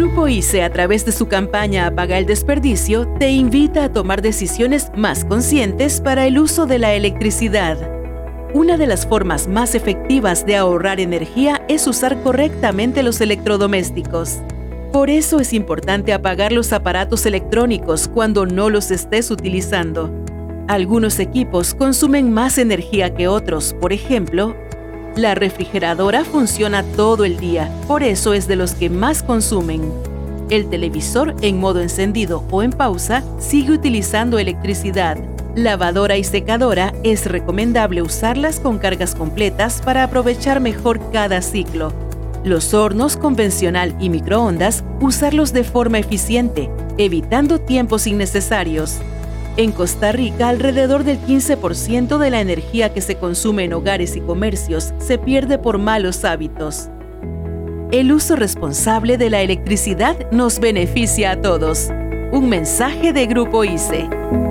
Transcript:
Grupo ICE, a través de su campaña Apaga el Desperdicio, te invita a tomar decisiones más conscientes para el uso de la electricidad. Una de las formas más efectivas de ahorrar energía es usar correctamente los electrodomésticos. Por eso es importante apagar los aparatos electrónicos cuando no los estés utilizando. Algunos equipos consumen más energía que otros. Por ejemplo, la refrigeradora funciona todo el día, por eso es de los que más consumen. El televisor, en modo encendido o en pausa, sigue utilizando electricidad. Lavadora y secadora, es recomendable usarlas con cargas completas para aprovechar mejor cada ciclo. Los hornos convencional y microondas, usarlos de forma eficiente, evitando tiempos innecesarios. En Costa Rica, alrededor del 15% de la energía que se consume en hogares y comercios se pierde por malos hábitos. El uso responsable de la electricidad nos beneficia a todos. Un mensaje de Grupo ICE.